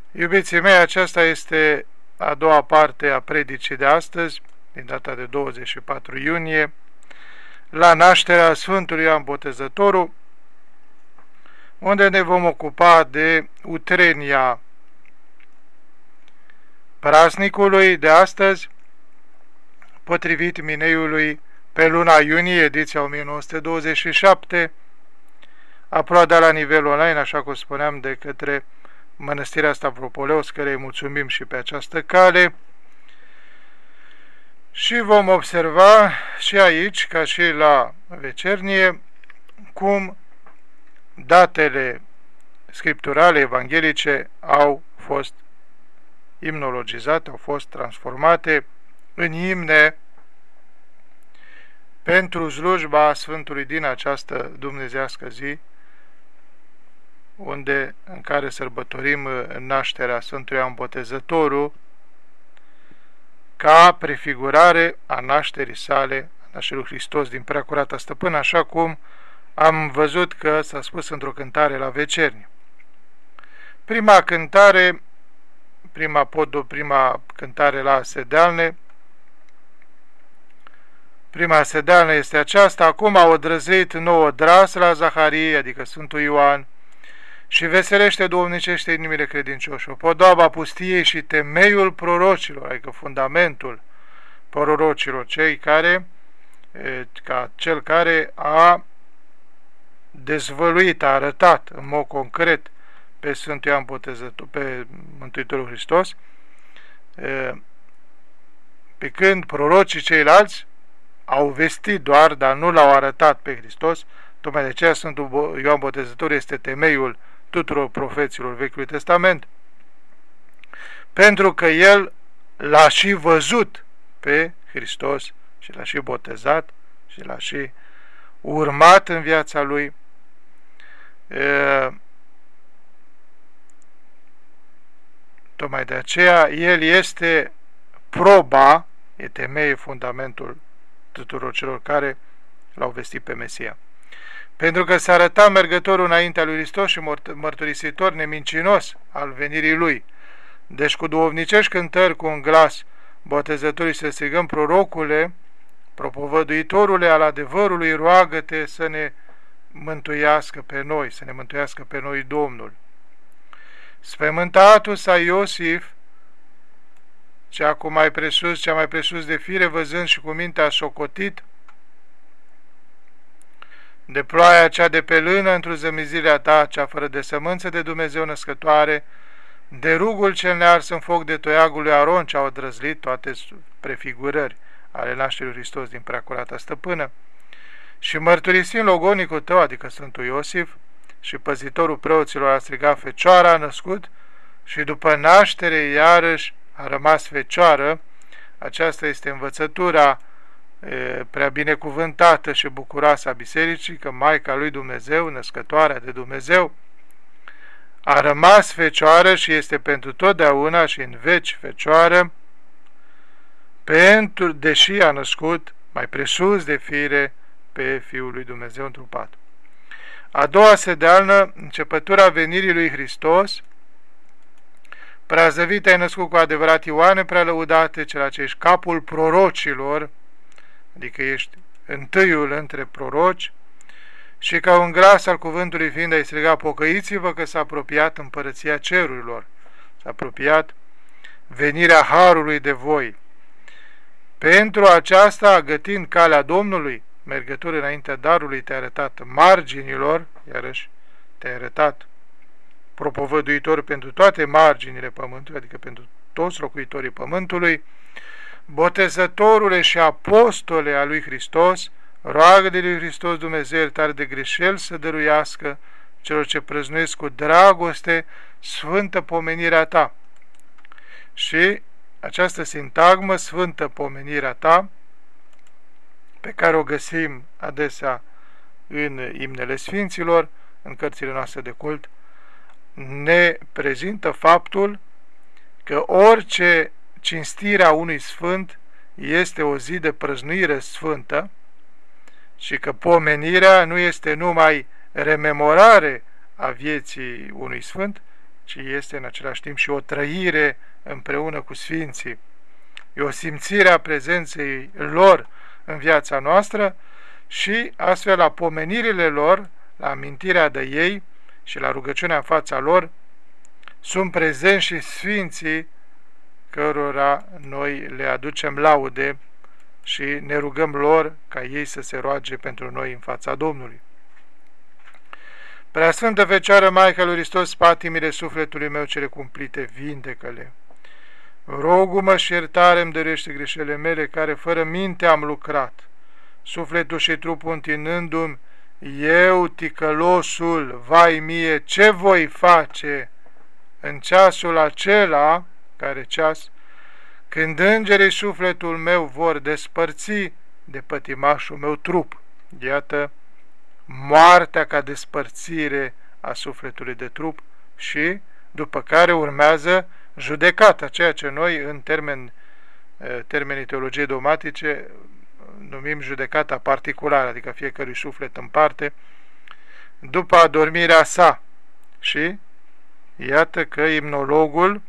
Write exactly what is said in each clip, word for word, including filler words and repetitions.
Iubiții mei, aceasta este a doua parte a predicii de astăzi, din data de douăzeci și patru iunie, la nașterea Sfântului Ioan Botezătorul, unde ne vom ocupa de utrenia praznicului de astăzi, potrivit Mineiului pe luna iunie, ediția o mie nouă sute douăzeci și șapte, aproape la nivel online, așa cum spuneam, de către Mănăstirea Stavropoleos, care îi mulțumim și pe această cale. Și vom observa și aici, ca și la vecernie, cum datele scripturale evanghelice au fost imnologizate, au fost transformate în imne pentru slujba Sfântului din această dumnezeiască zi, unde, în care sărbătorim nașterea Sfântului Ioan Botezătorul, ca prefigurare a nașterii sale, a nașterii lui Hristos din Preacurata Stăpână, așa cum am văzut că s-a spus într-o cântare la vecernie. Prima cântare, prima podul, prima cântare la sedealne, prima sedealnă este aceasta: acum a odrăzit nouă dras la Zaharie, adică Sfântul Ioan, și veselește duhovnicește inimile credincioșilor. Podoaba pustiei și temeiul prorocilor, adică fundamentul prorocilor, cei care, ca cel care a dezvăluit, a arătat în mod concret pe Sfântul Ioan Botezător, pe Mântuitorul Hristos, pe când prorocii ceilalți au vestit doar, dar nu l-au arătat pe Hristos. Tocmai de aceea Sfântul Ioan Botezător este temeiul tuturor profeților Vechiului Testament, pentru că el l-a și văzut pe Hristos și l-a și botezat și l-a și urmat în viața lui. E, tocmai de aceea el este proba, e temeie, fundamentul tuturor celor care l-au vestit pe Mesia. Pentru că se arăta mergătorul înaintea lui Hristos și mărturisitor nemincinos al venirii lui. Deci cu duhovnicești cântări, cu un glas botezătorii să strigăm: prorocule, propovăduitorule al adevărului, roagă-te să ne mântuiască pe noi, să ne mântuiască pe noi Domnul. Spământatul sa Iosif, cea cu mai presus, cea mai presus de fire, văzând și cu mintea socotit de ploaia cea de pe lână într-o zămizirea ta, cea fără de sămânță de Dumnezeu născătoare, de rugul cel nears în foc de toiagul lui Aron, ce au drăzlit toate prefigurări ale nașterii lui Hristos din Preacurata Stăpână, și mărturisind logonicul tău, adică Sfântul Iosif, și păzitorul preoților a strigat: Fecioara a născut, și după naștere iarăși a rămas fecioară. Aceasta este învățătura e, prea binecuvântată și bucuroasă a Bisericii, că Maica lui Dumnezeu, născătoarea de Dumnezeu, a rămas fecioară și este pentru totdeauna și în veci fecioară, pentru, deși a născut mai presus de fire pe Fiul lui Dumnezeu întrupat. A doua sedealnă, începătura venirii lui Hristos. Preazăvit ai născut cu adevărat, Ioane, prea lăudate, cel ce ești capul prorocilor, adică ești întâiul între proroci, și ca un glas al cuvântului fiind ai strigat: pocăiți-vă că s-a apropiat împărăția cerurilor, s-a apropiat venirea Harului de voi. Pentru aceasta, gătind calea Domnului, mergător înaintea darului, te-ai arătat marginilor, iarăși te-ai arătat propovăduitor pentru toate marginile pământului, adică pentru toți locuitorii pământului, botezătorule și apostole a lui Hristos, roagă de lui Hristos Dumnezeu iertare de greșeli să dăruiască celor ce prăznuiesc cu dragoste sfântă pomenirea ta. Și această sintagmă, sfântă pomenirea ta, pe care o găsim adesea în imnele Sfinților, în cărțile noastre de cult, ne prezintă faptul că orice cinstire a unui sfânt este o zi de prăznuire sfântă și că pomenirea nu este numai rememorare a vieții unui sfânt, ci este în același timp și o trăire împreună cu Sfinții. E o simțire a prezenței lor în viața noastră și astfel la pomenirile lor, la amintirea de ei și la rugăciunea în fața lor, sunt prezenți și Sfinții cărora noi le aducem laude și ne rugăm lor ca ei să se roage pentru noi în fața Domnului. Preasfântă Fecioară Maica lui Hristos, patimile sufletului meu cele cumplite, vindecă-le. Rogu-mă și iertare îmi dărește greșelile mele, care fără minte am lucrat, sufletul și trupul întinându-mi, eu, ticălosul, vai mie, ce voi face în ceasul acela, care ceas, când îngerii sufletul meu vor despărți de pătimașul meu trup. Iată, moartea ca despărțire a sufletului de trup și, după care urmează judecata, ceea ce noi, în termeni, termenii teologiei dogmatice, numim judecata particulară, adică fiecărui suflet în parte, după adormirea sa. Și iată că imnologul,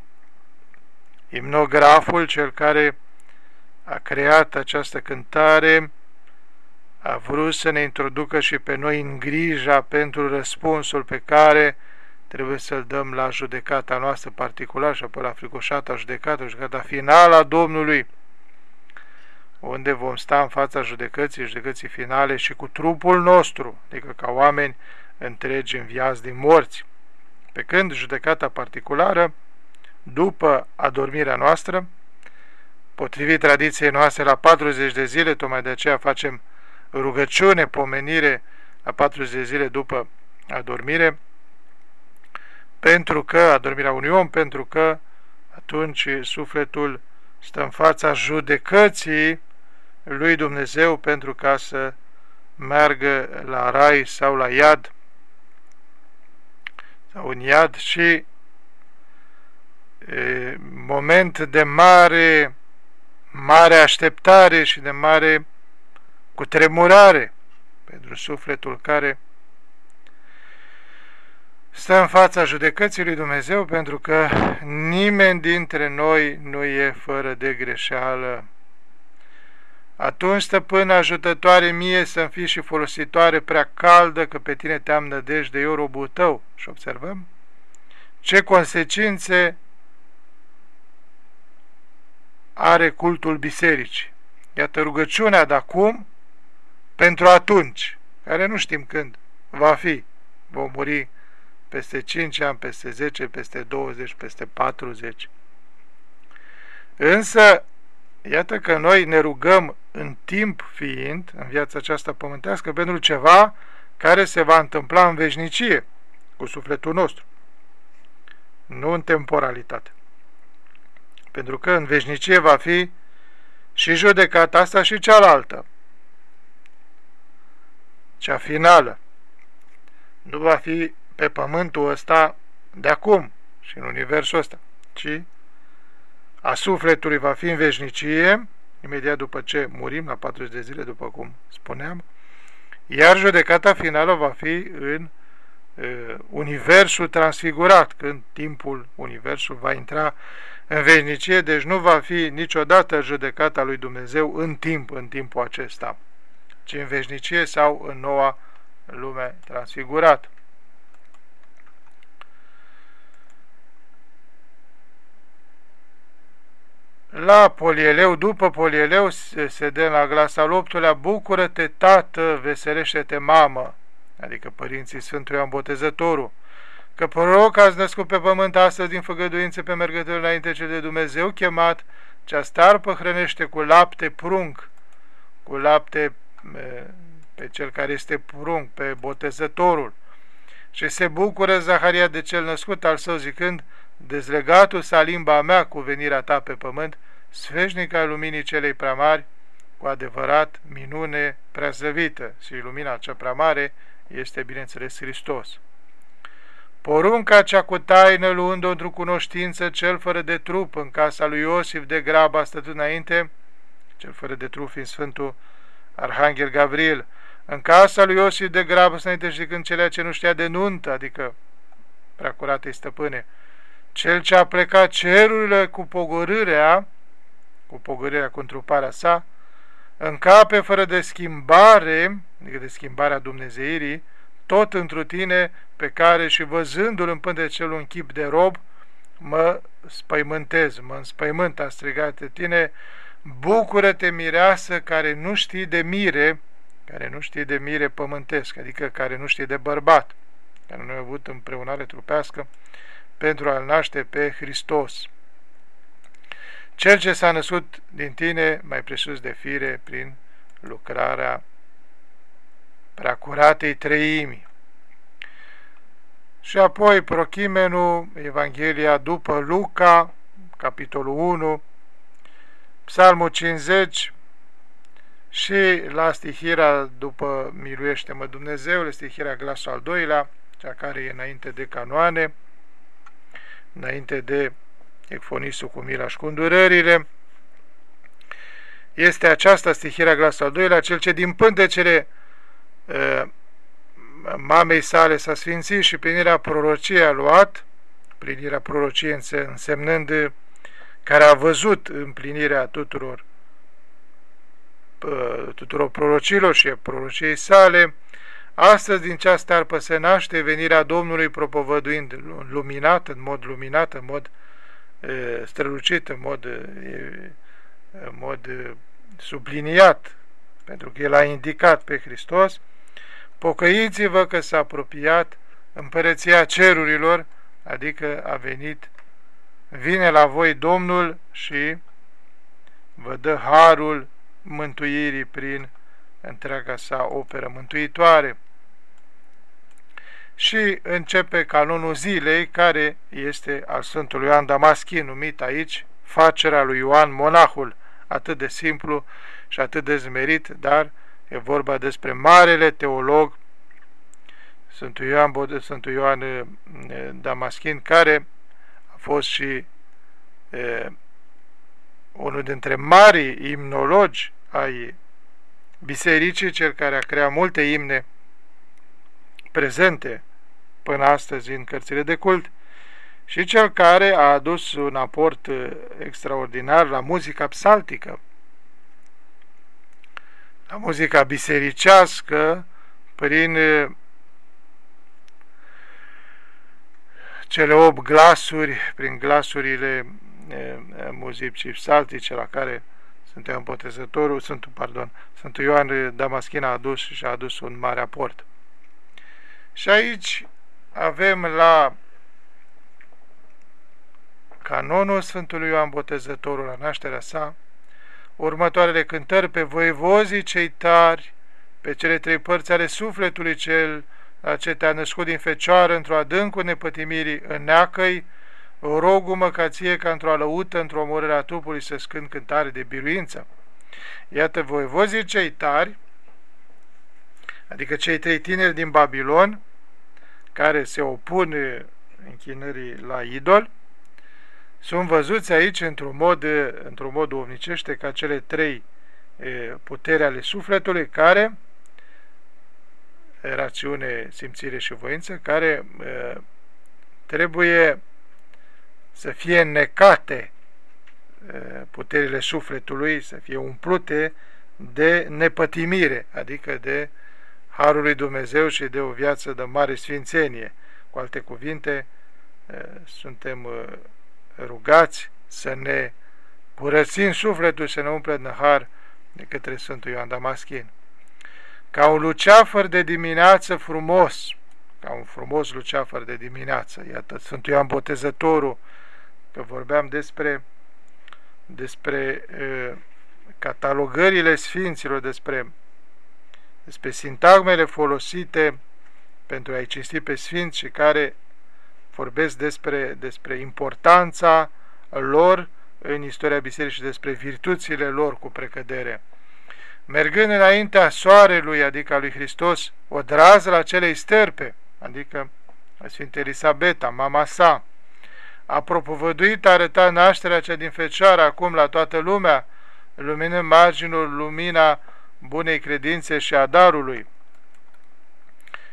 imnograful, cel care a creat această cântare, a vrut să ne introducă și pe noi în grija pentru răspunsul pe care trebuie să-l dăm la judecata noastră particulară și apoi la fricoșata judecată, judecata finală a Domnului, unde vom sta în fața judecății, judecății finale și cu trupul nostru, adică ca oameni întregi înviați din morți. Pe când judecata particulară, după adormirea noastră, potrivit tradiției noastre, la patruzeci de zile, tocmai de aceea facem rugăciune, pomenire la patruzeci de zile după adormire, pentru că, adormirea unui om, pentru că atunci sufletul stă în fața judecății lui Dumnezeu pentru ca să meargă la rai sau la iad, sau în iad, și e, moment de mare, mare așteptare și de mare cutremurare pentru sufletul care stă în fața judecății lui Dumnezeu, pentru că nimeni dintre noi nu e fără de greșeală. Atunci, Stăpână ajutătoare mie, să-mi fii și folositoare prea caldă, că pe tine te-am nădejde, eu robul tău. Și observăm ce consecințe are cultul bisericii. Iată rugăciunea de acum pentru atunci, care nu știm când va fi. Vom muri peste cinci ani, peste zece, peste douăzeci, peste patruzeci. Însă, iată că noi ne rugăm în timp fiind, în viața aceasta pământească, pentru ceva care se va întâmpla în veșnicie cu sufletul nostru, nu în temporalitate. Pentru că în veșnicie va fi și judecata asta și cealaltă, cea finală. Nu va fi pe pământul ăsta de acum și în universul ăsta, ci a sufletului va fi în veșnicie, imediat după ce murim, la patruzeci de zile, după cum spuneam, iar judecata finală va fi în uh, universul transfigurat, când timpul, universul va intra în veșnicie, deci nu va fi niciodată judecata lui Dumnezeu în timp, în timpul acesta, ci în veșnicie sau în noua lume transfigurată. La polieleu, după polieleu, se dă la glas al optulea: bucură-te, tată, veselește-te, mamă, adică părinții Sfântului Ioan Botezătorul, că proroc ați născut pe pământ astăzi din făgăduințe pe mergători înainte cel de Dumnezeu chemat, cea starpă hrănește cu lapte prunc, cu lapte pe cel care este prunc, pe Botezătorul. Și se bucură Zaharia de cel născut al său, zicând: dezlegatul sa limba mea cu venirea ta pe pământ, sfeșnica luminii celei prea mari, cu adevărat minune prea zăvită. Și lumina cea prea mare este, bineînțeles, Hristos. Porunca cea cu taină, luând-o într-o cunoștință, cel fără de trup în casa lui Iosif de grabă a stătut înainte, cel fără de trup fiind Sfântul Arhanghel Gavril, în casa lui Iosif de grabă să înainte și când celea ce nu știa de nuntă, adică Preacuratei Stăpâne, Cel ce a plecat cerurile cu pogorârea, cu pogorârea, cu întruparea sa, încape fără de schimbare, adică de schimbarea Dumnezeirii, tot întru tine, pe care și văzându-l în pântecelul un chip de rob, mă spăimântez, mă înspăimânt, a strigat de tine, bucură-te, mireasă, care nu știi de mire, care nu știi de mire pământesc, adică care nu știi de bărbat, care nu a avut împreunare trupească, pentru a-L naște pe Hristos. Cel ce s-a născut din tine, mai presus de fire, prin lucrarea preacuratei treimi. Și apoi Prochimenul, Evanghelia după Luca, capitolul unu, Psalmul cincizeci și la stihirea după Miluiește-mă Dumnezeule, stihirea glasul al doilea, cea care e înainte de canoane, înainte de Ecfonisul cu mila și cu îndurările. Este aceasta stihirea glasul al doilea, cel ce din pântecele uh, mamei sale s-a sfințit și plinirea prorociei a luat, plinirea prorociei însemnând care a văzut împlinirea tuturor uh, tuturor prorocilor și prorociei sale. Astăzi din cea starpă se naște venirea Domnului, propovăduind luminat, în mod luminat, în mod uh, strălucit, în mod, uh, în mod uh, subliniat, pentru că El a indicat pe Hristos. Pocăiți-vă că s-a apropiat împărăția cerurilor, adică a venit, vine la voi Domnul și vă dă harul mântuirii prin întreaga sa operă mântuitoare. Și începe canonul zilei, care este al Sfântului Ioan Damaschin, numit aici Facerea lui Ioan Monahul, atât de simplu și atât de zmerit, dar e vorba despre marele teolog Sfântul Ioan, Sfântul Ioan Damaschin, care a fost și e, unul dintre marii imnologi ai bisericii, cel care a creat multe imne prezente până astăzi în cărțile de cult și cel care a adus un aport extraordinar la muzica psaltică, la muzica bisericească, prin cele opt glasuri, prin glasurile muzicii psaltice la care Sfântul Ioan Botezătorul, Sfântul, pardon, Sfântul Ioan Damaschin a adus și a adus un mare aport. Și aici avem la canonul Sfântului Ioan Botezătorul, la nașterea sa, următoarele cântări: pe voievozii cei tari, pe cele trei părți ale sufletului cel ce te-a născut din fecioară într-o adâncul nepătimirii înneacă-i, rogu-mă ca ție, ca într-o alăută, într-o omorâre a trupului, să scânt cântare de biruință. Iată, voievozii cei tari, adică cei trei tineri din Babilon, care se opun închinării la idol, sunt văzuți aici într-un mod, într-un mod duhovnicește ca cele trei puteri ale sufletului, care, rațiune, simțire și voință, care trebuie să fie înnecate, puterile sufletului, să fie umplute de nepătimire, adică de harul lui Dumnezeu și de o viață de mare sfințenie. Cu alte cuvinte, suntem rugați să ne curățim sufletul, să ne umple de har de către Sfântul Ioan Damaschin. Ca un luceafăr de dimineață frumos, ca un frumos luceafăr de dimineață. Iată, Sfântul Ioan Botezătorul, că vorbeam despre, despre uh, catalogările sfinților, despre, despre sintagmele folosite pentru a-i cinsti pe sfinți și care vorbesc despre, despre importanța lor în istoria bisericii și despre virtuțile lor cu precădere. Mergând înaintea soarelui, adică a lui Hristos, o drază la celei sterpe, adică a Sfintei Elisabeta, mama sa, a propovăduit, a arătat nașterea cea din fecioară acum la toată lumea, luminând marginul lumina bunei credințe și a darului.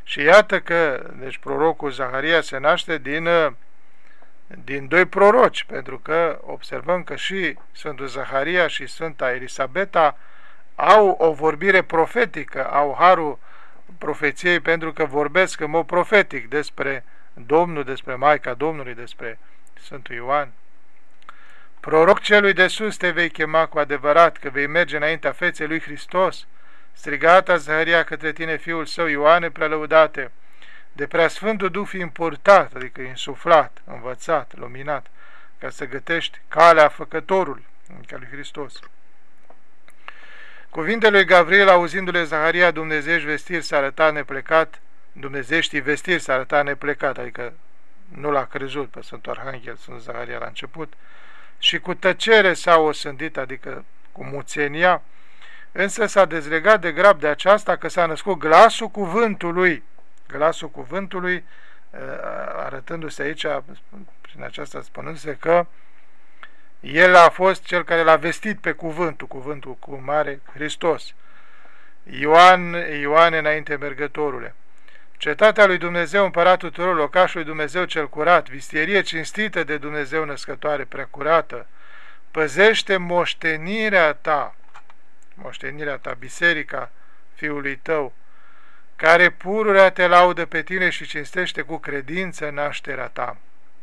Și iată că, deci, prorocul Zaharia se naște din, din doi proroci, pentru că observăm că și Sfântul Zaharia și Sfânta Elisabeta au o vorbire profetică, au harul profeției, pentru că vorbesc în mod profetic despre Domnul, despre Maica Domnului, despre Sfântul Ioan. Proroc celui de sus te vei chema cu adevărat, că vei merge înaintea feței lui Hristos. Strigata Zaharia către tine, fiul său Ioane, prealăudate, de preasfântul Duh fi împurtat, adică insuflat, învățat, luminat, ca să gătești calea făcătorului, ca lui Hristos. Cuvintele lui Gavril, auzindu-le Zaharia, dumnezeiești vestiri s-a arătat neplecat, dumnezeieștii vestiri s-a arătat neplecat, adică nu l-a crezut pe Sfântul Arhanghel, Sfântul Zaharia la început, și cu tăcere s-a osândit, adică cu muțenia, însă s-a dezlegat de grab de aceasta că s-a născut glasul cuvântului, glasul cuvântului, arătându-se aici, prin aceasta spunându-se că el a fost cel care l-a vestit pe cuvântul, cuvântul cu mare Hristos. Ioan, Ioan înainte mergătorule. Cetatea lui Dumnezeu, împăratul tuturor, locașul lui Dumnezeu cel curat, vistierie cinstită de Dumnezeu născătoare, preacurată, păzește moștenirea ta, moștenirea ta, biserica fiului tău, care pururea te laudă pe tine și cinstește cu credință nașterea ta.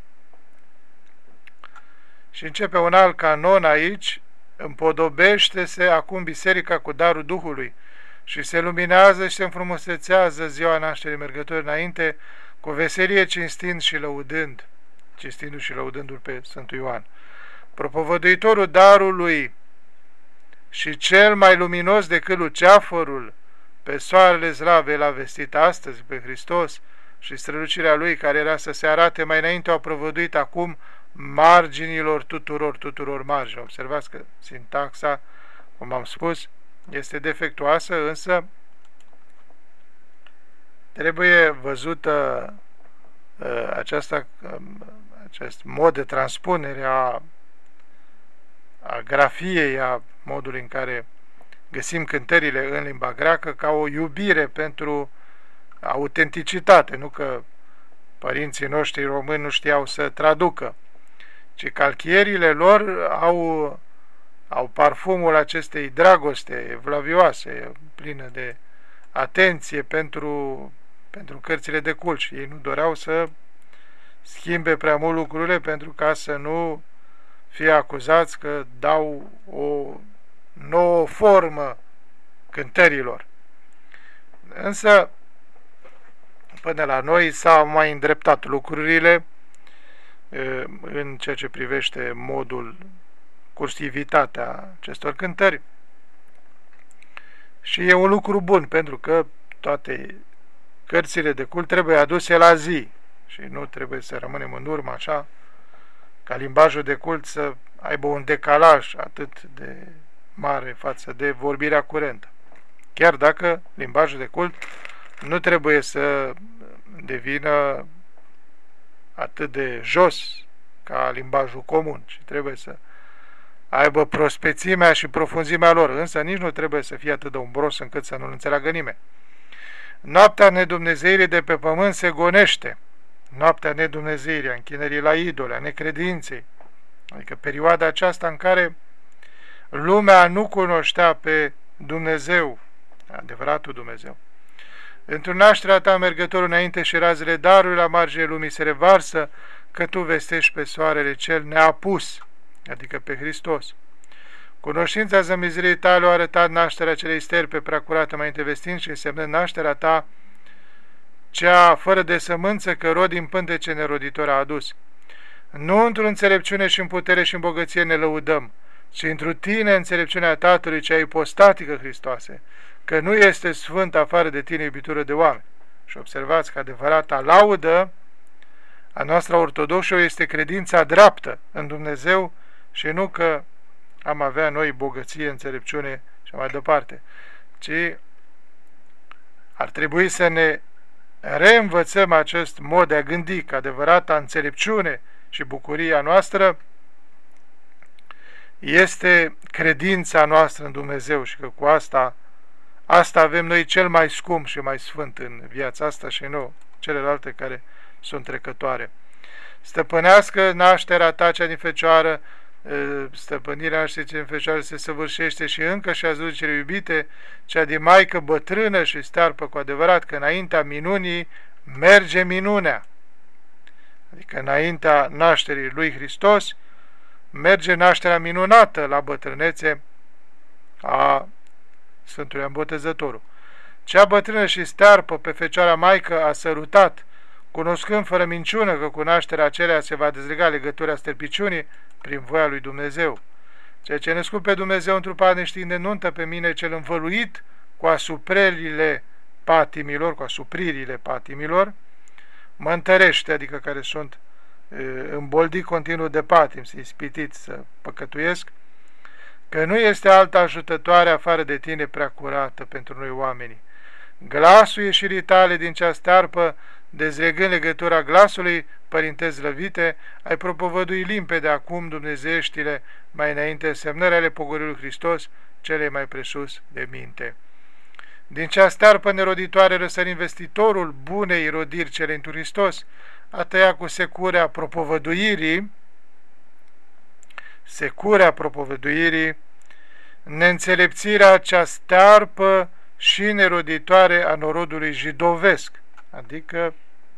Și începe un alt canon aici, împodobește-se acum biserica cu darul Duhului și se luminează și se înfrumusețează ziua nașterii mergători înainte, cu veselie cinstind și lăudând, cinstindu-și și lăudându-l pe Sfântul Ioan. Propovăduitorul darului și cel mai luminos decât luceafărul, pe soarele slavei l-a vestit astăzi pe Hristos și strălucirea lui care era să se arate mai înainte au provăduit acum marginilor tuturor, tuturor marginilor. Observați că sintaxa, cum am spus, este defectuoasă, însă trebuie văzută uh, aceasta, uh, acest mod de transpunere a, a grafiei, a modului în care găsim cântările în limba greacă, ca o iubire pentru autenticitate, nu că părinții noștri români nu știau să traducă, ci calchierile lor au, au parfumul acestei dragoste evlavioase, plină de atenție pentru, pentru cărțile de cult și ei nu doreau să schimbe prea mult lucrurile pentru ca să nu fie acuzați că dau o nouă formă cântărilor. Însă, până la noi s-au mai îndreptat lucrurile în ceea ce privește modul, cursivitatea acestor cântări. Și e un lucru bun, pentru că toate cărțile de cult trebuie aduse la zi și nu trebuie să rămânem în urmă așa, ca limbajul de cult să aibă un decalaj atât de mare față de vorbirea curentă. Chiar dacă limbajul de cult nu trebuie să devină atât de jos ca limbajul comun, ci trebuie să aibă prospețimea și profunzimea lor, însă nici nu trebuie să fie atât de umbros încât să nu-l înțeleagă nimeni. Noaptea nedumnezeirii de pe pământ se gonește, noaptea nedumnezeirii, a închinării la idole, a necredinței, adică perioada aceasta în care lumea nu cunoștea pe Dumnezeu, adevăratul Dumnezeu. Într-o nașterea ta, mergătorul înainte și razele darului la marginea lumii se revarsă, că tu vestești pe soarele cel neapus, adică pe Hristos. Cunoștința zămizării tale a arătat nașterea celei sterpe preacurată mai întevestind și însemnând nașterea ta, cea fără de sămânță, că rod din pântece neroditor a adus. Nu într-o înțelepciune și în putere și în bogăție ne lăudăm, ci într-o tine înțelepciunea Tatălui cea ipostatică, Hristoase, că nu este sfânt afară de tine, iubitură de oameni. Și observați că adevărata laudă a noastră ortodoxă este credința dreaptă în Dumnezeu și nu că am avea noi bogăție, înțelepciune și mai departe, ci ar trebui să ne reînvățăm acest mod de a gândi, că adevărata înțelepciune și bucuria noastră este credința noastră în Dumnezeu și că cu asta asta avem noi cel mai scump și mai sfânt în viața asta și nu celelalte care sunt trecătoare. Stăpânească nașterea ta cea din fecioară, stăpânirea nașterii cea din fecioară se săvârșește și încă și a zis cele iubite, cea din maică bătrână și stearpă cu adevărat, că înaintea minunii merge minunea. Adică înaintea nașterii lui Hristos merge nașterea minunată la bătrânețe a Sfântului Botezătorul. Cea bătrână și stearpă pe Fecioara Maică a sărutat, cunoscând fără minciună că cu nașterea acelea se va dezlega legătura sterpiciunii prin voia lui Dumnezeu. Ceea ce născut pe Dumnezeu întrupat neștiind de nuntă pe mine cel învăluit cu asuprelile patimilor, cu asupririle patimilor, mă întărește, adică care sunt îmboldi continuu de patim, să ispitiți să păcătuiesc, că nu este altă ajutătoare afară de tine prea curată pentru noi oamenii. Glasul ieșirii tale din cea stearpă, dezlegând legătura glasului, părinte slăvite, ai propovădui limpede acum dumnezeieștile, mai înainte semnări ale pogorâului Hristos, cele mai presus de minte. Din cea stearpă neroditoare răsărind vestitorul bunei rodiri cele într Hristos, a tăiat cu securea propovăduirii, securea propovăduirii, neînțelepțirea cea stearpă și neroditoare a norodului jidovesc, adică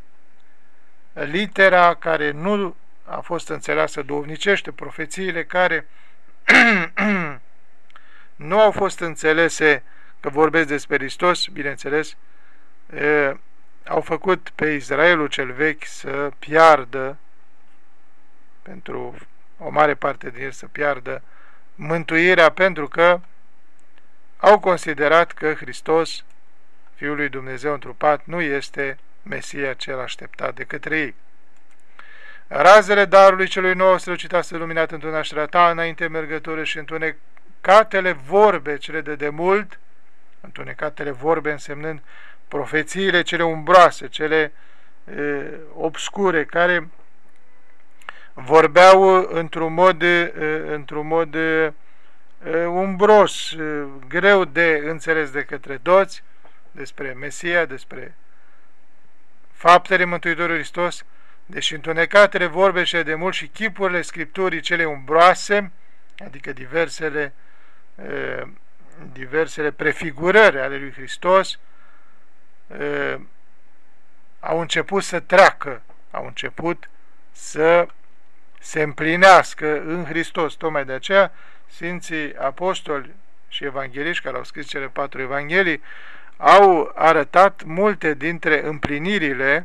litera care nu a fost înțeleasă duhovnicește, profețiile care nu au fost înțelese că vorbesc despre Hristos, bineînțeles, e, au făcut pe Israelul cel vechi să piardă, pentru o mare parte din el să piardă mântuirea, pentru că au considerat că Hristos, Fiul lui Dumnezeu întrupat, nu este Mesia cel așteptat de către ei. Razele darului celui nou strălucita să luminat într-o nașterea ta, înainte mergătoare și întunecatele vorbe cele de demult, întunecatele vorbe însemnând profețiile cele umbroase, cele e, obscure, care vorbeau într-un mod, e, într-un mod e, umbros, e, greu de înțeles de către toți, despre Mesia, despre faptele Mântuitorului Hristos, deși întunecatele vorbe cele de mult și chipurile Scripturii cele umbroase, adică diversele, e, diversele prefigurări ale lui Hristos, e, au început să treacă, au început să se împlinească în Hristos. Tocmai de aceea Sfinții Apostoli și Evangheliști, care au scris cele patru Evanghelii, au arătat multe dintre împlinirile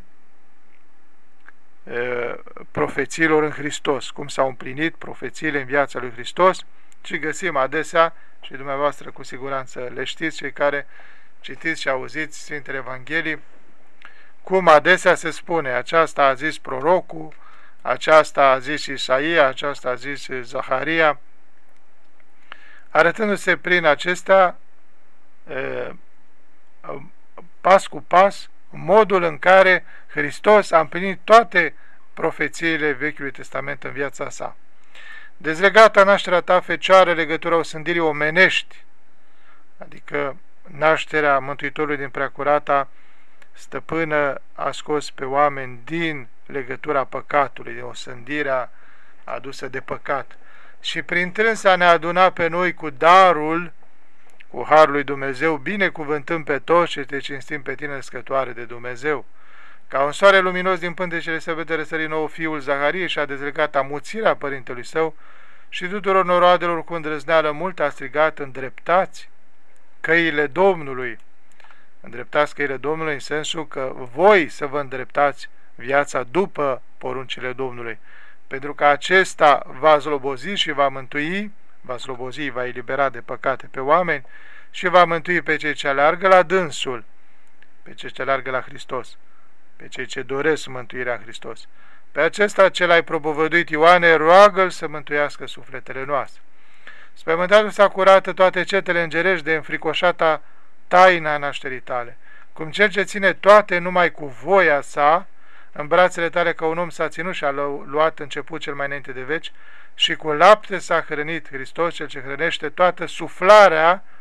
e, profețiilor în Hristos, cum s-au împlinit profețiile în viața lui Hristos, și găsim adesea, și dumneavoastră cu siguranță le știți, cei care citiți și auziți Sfintele Evanghelii, cum adesea se spune, aceasta a zis prorocul, aceasta a zis Isaia, aceasta a zis Zaharia, arătându-se prin acestea e, pas cu pas modul în care Hristos a împlinit toate profețiile Vechiului Testament în viața sa. Dezlegata nașterea ta, Fecioară, legătura osândirii omenești, adică nașterea Mântuitorului din Preacurata Stăpână a scos pe oameni din legătura păcatului, din osândirea adusă de păcat, și prin trânsa ne-a adunat pe noi cu darul, cu harul lui Dumnezeu, binecuvântând pe toți și te cinstim pe tine, născătoare de Dumnezeu. Ca un soare luminos din pântecele său vede răsări nou fiul Zaharie și a dezlegat amuțirea părintelui său și tuturor noroadelor cu îndrăzneală mult a strigat: îndreptați căile Domnului. Îndreptați căile Domnului în sensul că voi să vă îndreptați viața după poruncile Domnului, pentru că acesta va zlobozi și va mântui, va zlobozi, va elibera de păcate pe oameni și va mântui pe cei ce aleargă la dânsul, pe cei ce aleargă la Hristos, pe cei ce doresc mântuirea în Hristos. Pe acesta ce l-ai propovăduit, Ioane, roagă-l să mântuiască sufletele noastre. Spământatul s-a curată toate cetele îngerești de înfricoșata taina nașterii tale, cum cel ce ține toate numai cu voia sa, în brațele tale ca un om s-a ținut și a luat început cel mai înainte de veci, și cu lapte s-a hrănit Hristos, cel ce hrănește toată suflarea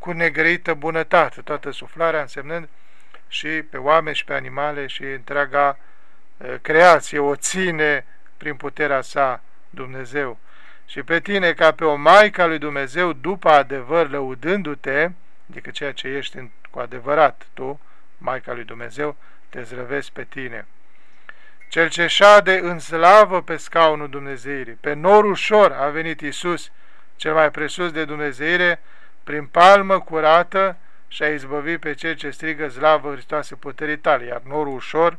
cu negrăită bunătate, toată suflarea însemnând și pe oameni și pe animale și întreaga creație o ține prin puterea sa Dumnezeu. Și pe tine ca pe o maică a lui Dumnezeu, după adevăr, lăudându-te, adică ceea ce ești cu adevărat tu, Maica lui Dumnezeu, te zdrăvesc pe tine. Cel ce șade în slavă pe scaunul Dumnezeirii, pe nor ușor a venit Iisus, cel mai presus de Dumnezeire, prin palmă curată și a izbăvit pe cei ce strigă slavă Hristoase puterii tale, iar norul ușor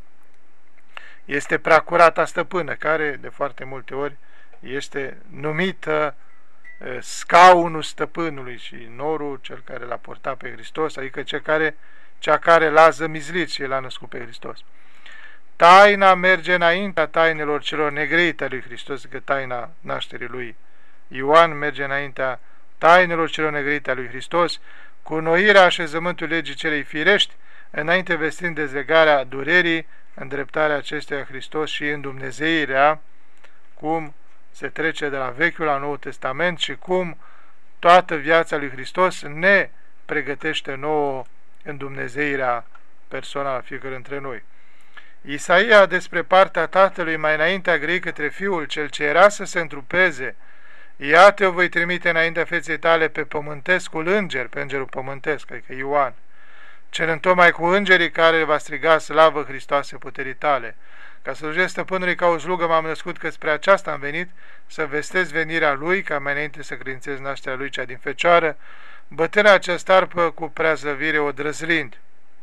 este prea curata stăpână, care de foarte multe ori este numită scaunul stăpânului și norul cel care l-a purtat pe Hristos, adică cea care, cea care l-a zămizlit și l-a născut pe Hristos. Taina merge înaintea tainelor celor negrăite a lui Hristos, că taina nașterii lui Ioan merge înaintea tainelor celor negrăite a lui Hristos, cu noirea așezământului legii celei firești, înainte vestind dezlegarea durerii, îndreptarea acesteia Hristos și îndumnezeirea, cum se trece de la Vechiul la Noul Testament și cum toată viața lui Hristos ne pregătește nouă îndumnezeirea personală a fiecare dintre noi. Isaia despre partea Tatălui mai înainte a grei către Fiul, cel ce era să se întrupeze, iată o voi trimite înaintea feței tale pe pământescul înger, pe îngerul pământesc, adică Ioan, cel întocmai cu îngerii care va striga slavă Hristoase puterii tale. Ca să slujesc stăpânului ca o slugă m-am născut, că spre aceasta am venit, să vestesc venirea lui, ca mai înainte să credințez nașterea lui cea din fecioară, bătând această arpă cu preazăvire o drăzlind.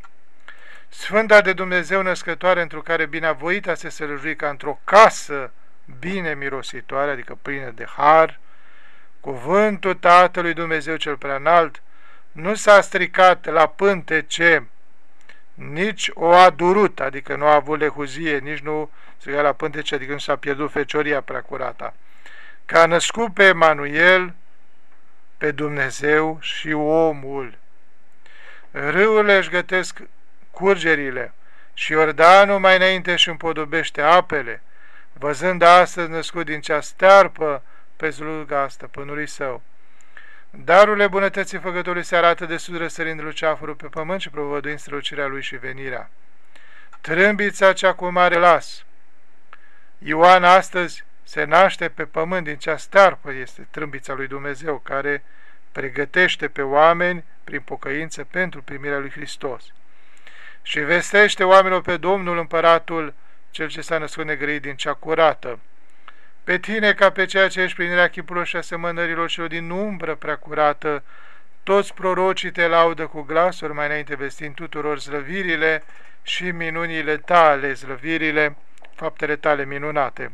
Sfânta de Dumnezeu născătoare, într-o care bineavoita se sălăjui ca într-o casă bine mirositoare, adică plină de har, cuvântul Tatălui Dumnezeu cel preanalt nu s-a stricat la pântece, nici o a durut, adică nu a avut lehuzie, nici nu stricat la pântece, adică nu s-a pierdut fecioria preacurata, că a născut pe Emanuel, pe Dumnezeu și omul. Râurile își gătesc curgerile și Iordanul mai înainte își împodobește apele, văzând astăzi născut din cea stearpă pe sluga stăpânului său. Darurile bunătății făcătorului se arată de sus răsărind luceafărul pe pământ și provăduind strălucirea lui și venirea. Trâmbița cea cu mare las. Ioan astăzi se naște pe pământ din cea stearpă, este trâmbița lui Dumnezeu, care pregătește pe oameni prin pocăință pentru primirea lui Hristos. Și vestește oamenilor pe Domnul Împăratul, cel ce s-a născut negrăit din cea curată. Pe tine, ca pe ceea ce ești plinirea chipurilor și asemănărilor celor din umbră prea curată, toți prorocii te laudă cu glasuri, mai înainte vestind tuturor slăvirile și minunile tale, slăvirile, faptele tale minunate.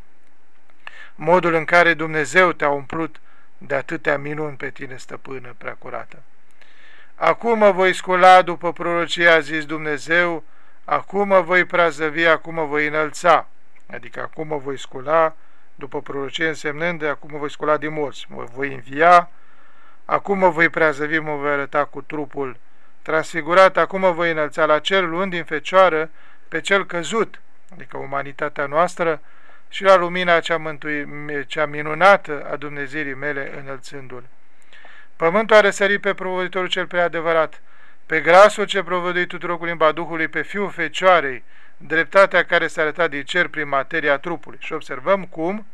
Modul în care Dumnezeu te-a umplut de atâtea minuni pe tine, stăpână prea curată. Acum mă voi scula după prorocia, a zis Dumnezeu, acum mă voi prazăvi, acum mă voi înălța, adică acum mă voi scula după prorocie, însemnând de acum mă voi scula din morți, mă voi învia, acum mă voi preazăvi, mă voi arăta cu trupul transfigurat, acum mă voi înălța la cerul, luând din fecioară pe cel căzut, adică umanitatea noastră, și la lumina cea, mântui, cea minunată a Dumnezeirii mele, înălțându-l. Pământul a răsărit pe provăditorul cel prea adevărat, pe grasul ce provădui tuturor cu limba Duhului, pe Fiul Fecioarei, dreptatea care s-a arătat din cer prin materia trupului. Și observăm cum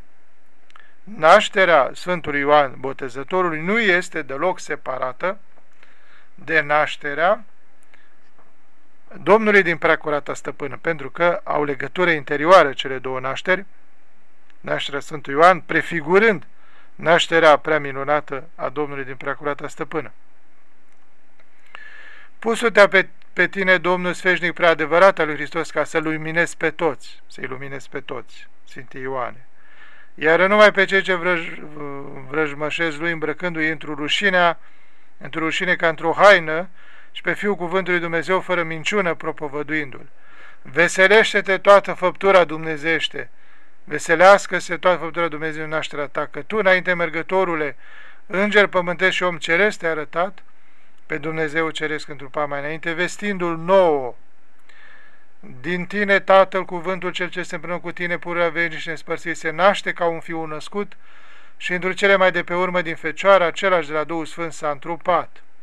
nașterea Sfântului Ioan Botezătorului nu este deloc separată de nașterea Domnului din preacurata stăpână, pentru că au legătură interioară cele două nașteri, nașterea Sfântului Ioan prefigurând nașterea prea minunată a Domnului din preacurata stăpână. Pusu-te pe, pe tine, Domnul sfeșnic prea adevărat al lui Hristos, ca să-L luminezi pe toți, să-i luminezi pe toți, Sfinte Ioane. Iar numai pe cei ce vrăj, vrăjmășesc lui, îmbrăcându-i într-o rușinea, într-o rușine ca într-o haină, și pe Fiul Cuvântului Dumnezeu fără minciună propovăduindu-L. Veselește-te toată făptura dumnezeiește, veselească-se toată făptura Dumnezeu în nașterea ta, că tu, înainte mergătorule, înger pământesc și om ceresc, te-ai arătat pe Dumnezeu ceresc întrupat mai înainte, vestindu-L nouă. Din tine, Tatăl, cuvântul cel ce se împreună cu tine, pururea vegii și nespărțit, se naște ca un fiu născut și într cele mai de pe urmă din Fecioară, același de la Duhul Sfânt s-a întrupat.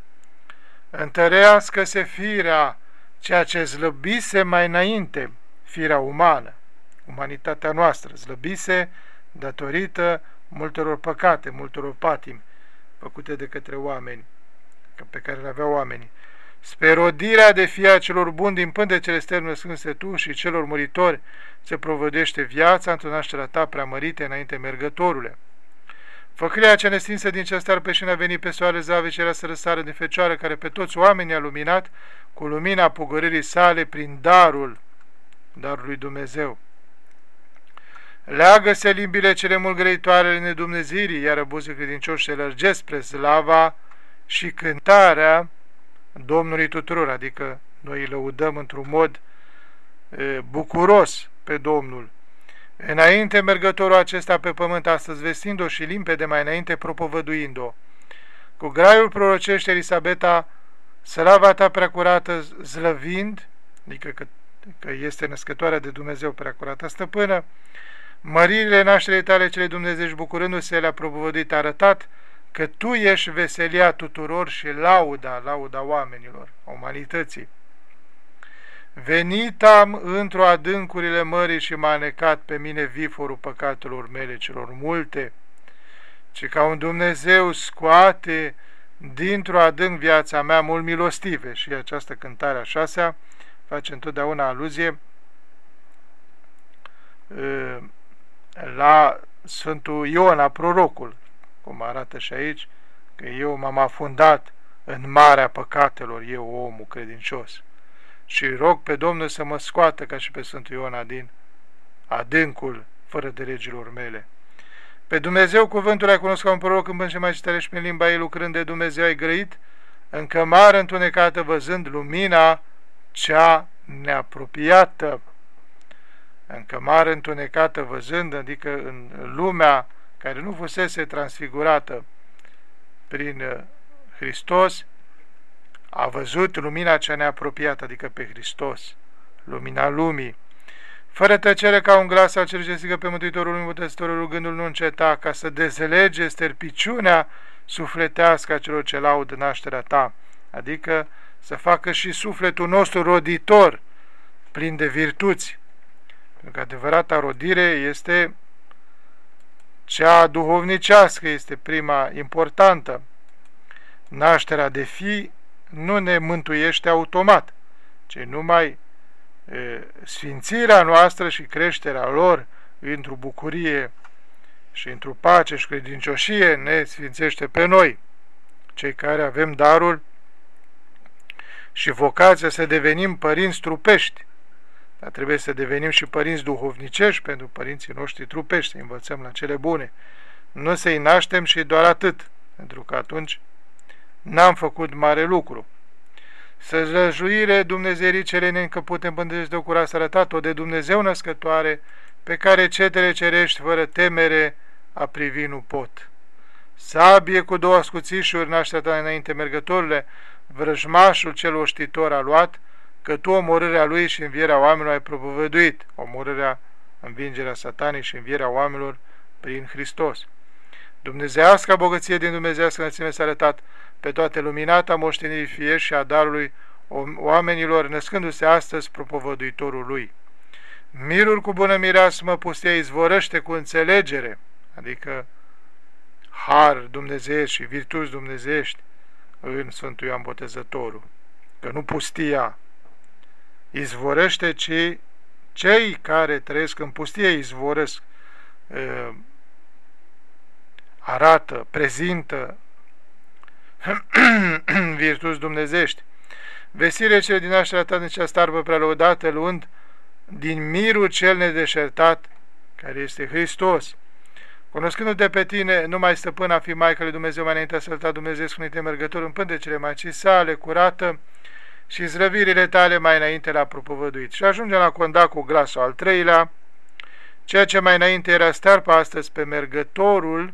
întărească-se firea, ceea ce slăbise mai înainte, firea umană, umanitatea noastră, slăbise datorită multor păcate, multor patimi făcute de către oameni, pe care le aveau oamenii. Spre rodirea de fie celor buni din pântecele stern născându-se tu și celor muritori se provădește viața într-o nașterea ta preamărite înainte mergătorule. Făclia cea nestinsă din cea star peșină a venit pe soare zave și era să răsară din fecioară care pe toți oamenii a luminat cu lumina pogorârii sale prin darul, darul lui Dumnezeu. Leagă-se limbile cele mult grăitoare ale nedumnezirii, iar buzii credincioși se lărgesc spre slava și cântarea Domnului tuturor, adică noi îi lăudăm într-un mod e, bucuros pe Domnul. Înainte mergătorul acesta pe pământ, astăzi vestind-o și limpede mai înainte propovăduind-o. Cu graiul prorocește Elisabeta, slava ta preacurată zlăvind, adică că, că este născătoarea de Dumnezeu preacurată stăpână, măririle nașterii tale cele dumnezești bucurându-se le-a propovăduit, arătat că tu ești veselia tuturor și lauda, lauda oamenilor, a umanității. Venit am într-o adâncurile mării și m-a anecat pe mine viforul păcatelor mele celor multe, ci ca un Dumnezeu scoate dintr-o adânc viața mea mult milostive. Și această cântare a șasea face întotdeauna aluzie la Sfântul Iona, prorocul, cum arată și aici, că eu m-am afundat în marea păcatelor, eu omul credincios, și rog pe Domnul să mă scoată ca și pe Sfântul Iona din adâncul fără de legilor mele. Pe Dumnezeu cuvântul ai cunoscut ca un proroc în bân și mai citărești prin limba ei, lucrând de Dumnezeu ai grăit, în cămară întunecată văzând lumina cea neapropiată. În cămară întunecată văzând, adică în lumea care nu fusese transfigurată prin Hristos, a văzut lumina cea neapropiată, adică pe Hristos, lumina lumii. Fără tăcere ca un glas al celui ce strigă pe Mântuitorul lui Mutăstorul, rugându-l nu înceta, ca să dezlege sterpiciunea sufletească a celor ce laudă nașterea ta, adică să facă și sufletul nostru roditor, plin de virtuți. Pentru că adevărata rodire este cea duhovnicească, este prima importantă. Nașterea de fii nu ne mântuiește automat, ci numai e, sfințirea noastră și creșterea lor într-o bucurie și într-o pace și credincioșie ne sfințește pe noi, cei care avem darul și vocația să devenim părinți trupești. Dar trebuie să devenim și părinți duhovnicești pentru părinții noștri trupești, să învățăm la cele bune. Nu să-i naștem și doar atât, pentru că atunci n-am făcut mare lucru. Să zăjuire Dumnezeirii cele neîncăpute în pândești de o curasă arătat-o de Dumnezeu născătoare, pe care cetele cerești fără temere a privi nu pot. Sabie cu două ascuțișuri nașterea ta înainte mergătorile, vrăjmașul cel oștitor a luat, că tu omorârea lui și învierea oamenilor ai propovăduit, omorârea, învingerea satanii și învierea oamenilor prin Hristos. Dumnezeiasca bogăție din dumnezeiască înălțime s-a arătat pe toate luminata moștenirii fiești și a darului oamenilor, născându-se astăzi propovăduitorul lui. Mirul cu bună mireasmă pustia izvorăște cu înțelegere, adică har dumnezeiesc și virtuți dumnezeiești în Sfântul Ioan Botezătorul, că nu pustia izvorăște, ci cei care trăiesc în pustie izvorăsc, arată, prezintă virtuți dumnezești. Vesile cele din nașterea ta din cea starbă prea lăudată, luând din mirul cel nedeșertat, care este Hristos. Cunoscându-te pe tine, numai stăpâna fi Maica lui Dumnezeu, mai înainte a săltat Dumnezeu scunite mergător în pântecele Maicii sale, curată, și zrăvirile tale mai înainte l-a propovăduit. Și ajungem la conda cu glasul al treilea, ceea ce mai înainte era starpa, astăzi pe mergătorul,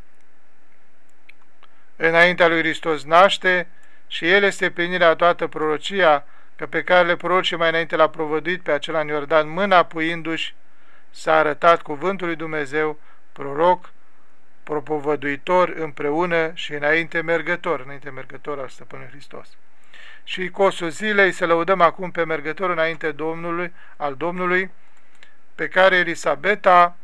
înaintea lui Hristos naște, și el este plinirea a toată prorocia, că pe care le prorocii mai înainte l-a provăduit pe acela în Iordan, mâna puindu-și, s-a arătat cuvântul lui Dumnezeu, proroc, propovăduitor împreună și înainte mergător, înainte mergător al Stăpânului Hristos. și icosul zilei, să lăudăm acum pe mergător înainte Domnului, al Domnului, pe care Elisabeta,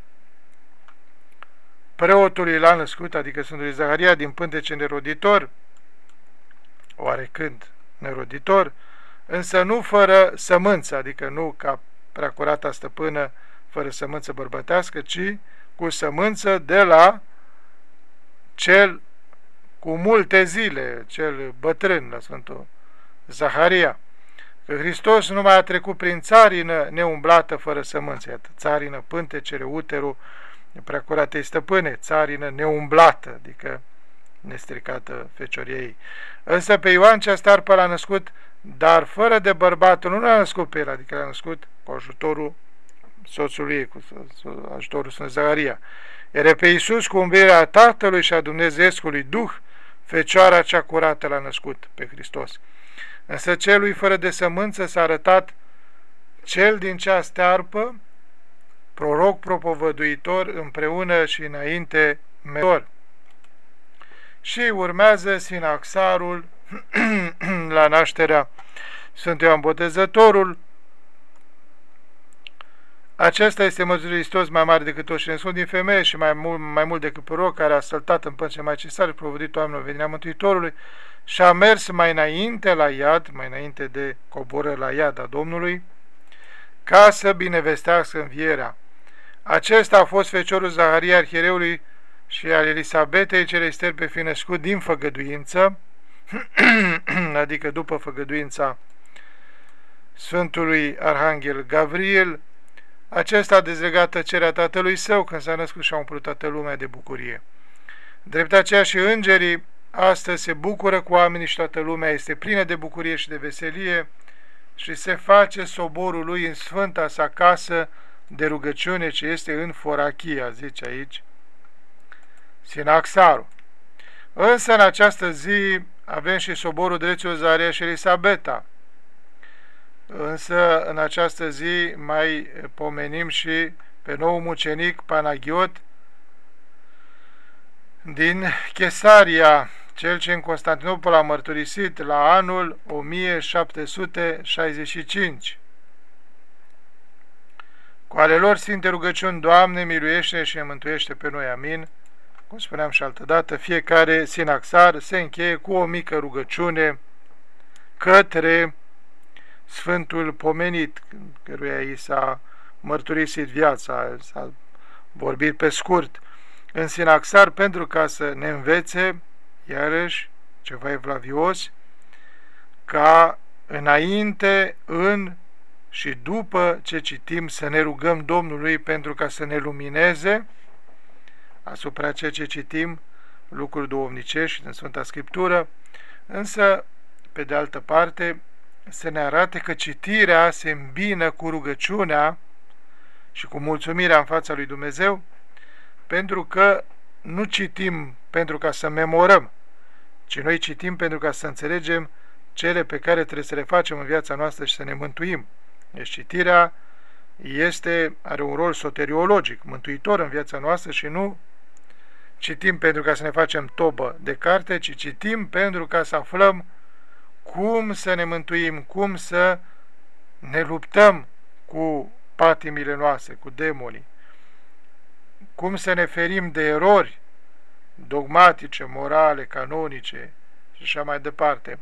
preotului l-a născut, adică Sfântului Zaharia, din pântece neroditor, oarecând neroditor, însă nu fără sămânță, adică nu ca preacurata stăpână fără sămânță bărbătească, ci cu sămânță de la cel cu multe zile, cel bătrân, la Sfântul Zaharia. Că Hristos nu mai a trecut prin țarină neumblată fără sămânță, iată, țarină, pântecere, uterul preacuratei stăpâne, țarină neumblată, adică nestricată fecioria ei. Însă pe Ioan cea starpă l-a născut, dar fără de bărbatul, nu l-a născut pe el, adică l-a născut cu ajutorul soțului ei, cu ajutorul Sfânt Zaharia. Iar pe Iisus, cu umbirea Tatălui și a Dumnezeescului Duh, Fecioara cea curată l-a născut pe Hristos. Însă celui fără de sămânță s-a arătat cel din cea stearpă, proroc propovăduitor împreună și înainte mentor. Și urmează sinaxarul la nașterea Sfântului Ioan Botezătorul. Acesta este mărturie Hristos mai mare decât toți cei născuți din femeie și mai mult, mai mult decât proroc, care a săltat în pântece mai cesare, propovăduit oamenilor venirea Mântuitorului și a mers mai înainte la iad, mai înainte de coborâre la iad a Domnului, ca să binevestească învierea. Acesta a fost feciorul Zaharia arhiereului și al Elisabetei, celei sterpe fi născut din făgăduință, adică după făgăduința Sfântului Arhanghel Gavril. Acesta a dezlegat tăcerea tatălui său când s-a născut și a umplut toată lumea de bucurie. Drept aceea și îngerii astăzi se bucură cu oamenii și toată lumea este plină de bucurie și de veselie și se face soborul lui în sfânta sa casă de rugăciune ce este în Forachia, zice aici Sinaxarul. Însă în această zi avem și soborul Dreților Zaharia și Elisabeta. Însă în această zi mai pomenim și pe nou mucenic Panagiot din Chesaria, cel ce în Constantinopol a mărturisit la anul o mie șapte sute șaizeci și cinci. Cu ale lor sfinte rugăciuni, Doamne, miluiește și ne mântuiește pe noi, amin. Cum spuneam și altădată, fiecare sinaxar se încheie cu o mică rugăciune către Sfântul pomenit, căruia i s-a mărturisit viața, s-a vorbit pe scurt în sinaxar, pentru ca să ne învețe, iarăși, ceva evlavios, ca înainte, în și după ce citim să ne rugăm Domnului pentru ca să ne lumineze asupra ceea ce citim, lucruri duhovnicești din Sfânta Scriptură, însă, pe de altă parte, să ne arate că citirea se îmbină cu rugăciunea și cu mulțumirea în fața lui Dumnezeu, pentru că nu citim pentru ca să memorăm, ci noi citim pentru ca să înțelegem cele pe care trebuie să le facem în viața noastră și să ne mântuim. Deci citirea este, are un rol soteriologic, mântuitor în viața noastră și nu citim pentru ca să ne facem tobă de carte, ci citim pentru ca să aflăm cum să ne mântuim, cum să ne luptăm cu patimile noastre, cu demonii, cum să ne ferim de erori dogmatice, morale, canonice și așa mai departe.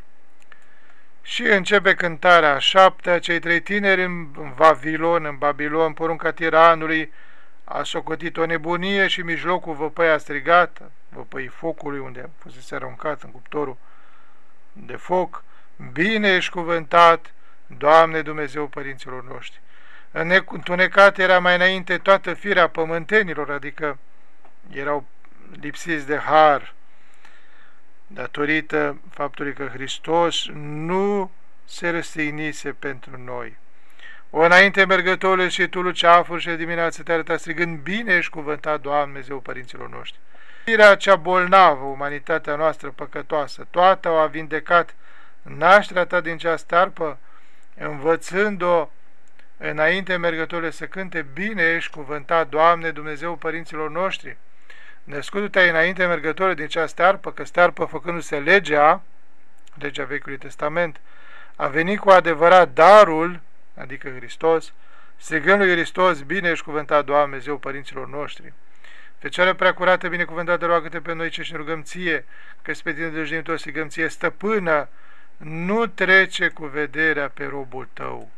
Și începe cântarea a șaptea, cei trei tineri în Vavilon, în Babilon, porunca tiranului, a socotit o nebunie și mijlocul văpăi a strigat, văpăi focului unde fusese aruncat în cuptorul de foc, bine ești cuvântat, Doamne Dumnezeu părinților noștri. Întunecat era mai înainte toată firea pământenilor, adică erau lipsiți de har, datorită faptului că Hristos nu se răstignise pentru noi. O înainte mergătorule și tu luceafuri și dimineață te arăta strigând, bine ești cuvântat, Doamne Dumnezeu părinților noștri. Firea cea bolnavă, umanitatea noastră păcătoasă, toată o a vindecat nașterea ta din cea starpă, învățând-o înainte mergătorule să cânte, bine ești cuvântat, Doamne Dumnezeu părinților noștri. Născut-te înainte mergătorule din cea stearpă, că stearpă făcându-se legea, legea Vechiului Testament, a venit cu adevărat darul, adică Hristos, strigând lui Hristos, bine ești cuvântat, Doamne, Dumnezeu părinților noștri. Fecioară preacurată, binecuvântată, roagă-te pe noi ce și ne rugăm ție, că pe tine dăjdim toți, strigăm ție, stăpână, nu trece cu vederea pe robul tău.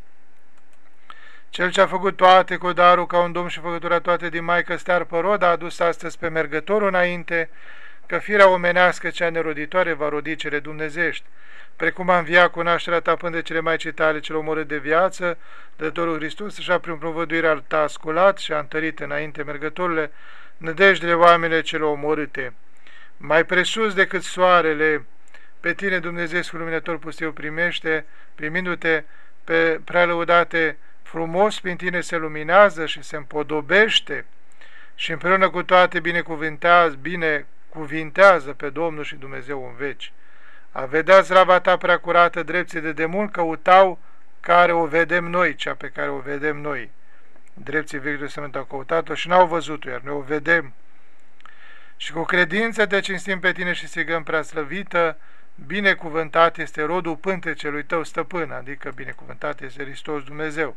Cel ce a făcut toate cu darul ca un domn și făcătura toate din Maică stearpă rod, a adus astăzi pe mergătorul înainte, că firea omenească cea neroditoare va rodi cele dumnezești. Precum a înviat cu nașterea ta până de cele Maicii tale, cel omorât de viață, Dătorul Hristos, așa prin provăduirea ta a sculat și a întărit înainte mergătorile, nădejdele oamenilor cele omorâte. Mai presus decât soarele, pe tine Dumnezeescul luminător pustiu primește, primindu-te pe prea lăudate frumos, prin tine se luminează și se împodobește și împreună cu toate binecuvintează, binecuvintează pe Domnul și Dumnezeu în veci. A vedea slava ta prea curată, drepții de demult căutau care o vedem noi, cea pe care o vedem noi. Drepții Vechiului Testament au căutat-o și n-au văzut-o, iar noi o vedem. Și cu credință te cinstim pe tine și strigăm prea slăvită, binecuvântat este rodul pântecelui tău stăpân, adică binecuvântat este Hristos Dumnezeu.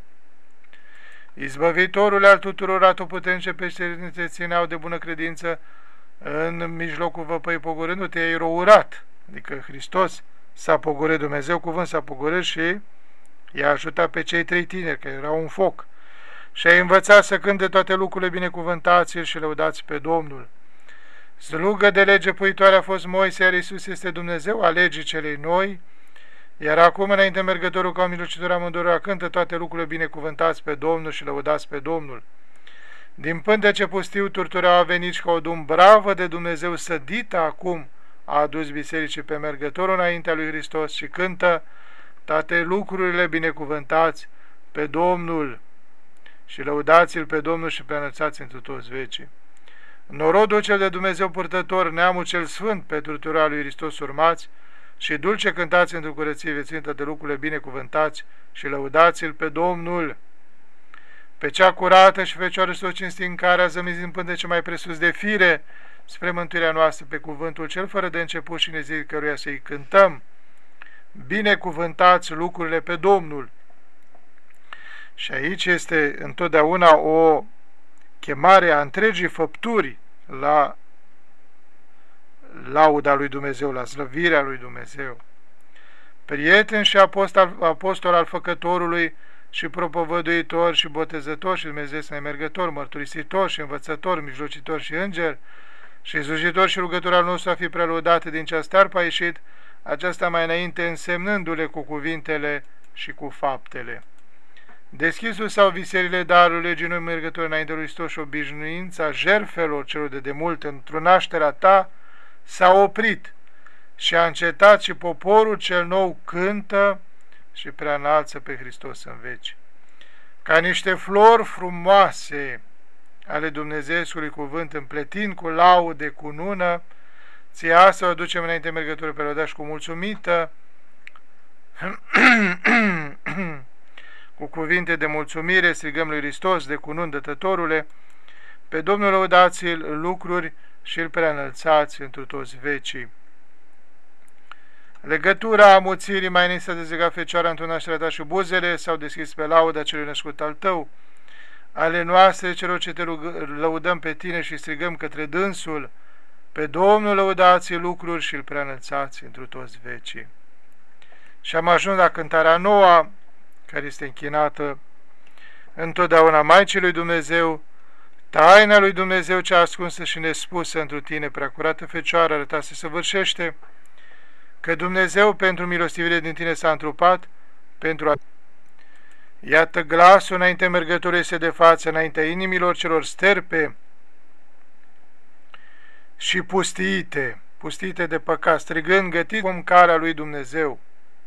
Izbăvitorul al tuturor atotputernice peșterii te țineau de bună credință, în mijlocul văpăi pogorându-te, ei rourat, adică Hristos s-a pogorât, Dumnezeu cuvânt s-a pogorât și i-a ajutat pe cei trei tineri, că erau un foc, și a învățat să cânte toate lucrurile, binecuvântați-l și lăudați pe Domnul. Slugă de lege puitoare a fost Moise, iar Iisus este Dumnezeu a legii celei noi, iar acum înainte mergătorul ca un mijlocitor amândurora cântă toate lucrurile, binecuvântați pe Domnul și lăudați pe Domnul. Din pântece pustiu turtureau a venit și ca o dumbravă de Dumnezeu sădită acum a adus bisericii pe mergătorul înaintea lui Hristos și cântă toate lucrurile, binecuvântați pe Domnul și lăudați-l pe Domnul și preanălțați întru toți vecii. Norodul cel de Dumnezeu purtător, neamul cel sfânt pe turtura lui Hristos urmați și dulce cântați într-o curăție viețuind toate lucrurile, binecuvântați și lăudați-l pe Domnul. Pe cea curată și Fecioară să o cinstim, care a zămit din pântece mai presus de fire spre mântuirea noastră, pe cuvântul cel fără de început și nezid căruia să-i cântăm, binecuvântați lucrurile pe Domnul. Și aici este întotdeauna o chemare a întregii făpturi la lauda lui Dumnezeu, la slăvirea lui Dumnezeu. Prieten și apostol, apostol al făcătorului și propovăduitor și botezător și Dumnezeu nemergător, mărturisitor și învățător, mijlocitor și înger și slujitor și rugător al nostru a fi prelăudate din cea starpă a ieșit, aceasta mai înainte însemnându-le cu cuvintele și cu faptele. Deschisul sau viserile darului legii noi mergători înainte lui Hristos și obișnuința jerfelor celor de demult într-o nașterea ta s-a oprit și a încetat și poporul cel nou cântă și preanalță pe Hristos în veci. Ca niște flori frumoase ale Dumnezeului cuvânt împletind cu laude, cu nună, ție asta o aducem înainte mergători pe lăudași cu mulțumită, cu cuvinte de mulțumire, strigăm lui Hristos, de cunun dătătorule, pe Domnul lăudați-l lucruri și îl preanălțați întru toți vecii. Legătura amuțirii mai înainte de zega Fecioara într-o nașterea ta și buzele s-au deschis pe lauda celui născut al tău, ale noastre celor ce te lăudăm pe tine și strigăm către dânsul, pe Domnul lăudați lucruri și îl preanălțați întru toți vecii. Și am ajuns la cântarea noua, care este închinată întotdeauna Maicii lui Dumnezeu, taina lui Dumnezeu cea ascunsă și nespusă întru tine, preacurată Fecioară, arăta se săvârșește, că Dumnezeu pentru milostivire din tine s-a întrupat, pentru a... Iată glasul înainte mergătorului este de față, înaintea inimilor celor sterpe și pustiite, pustiite de păcat, strigând, gătit cum cara lui Dumnezeu,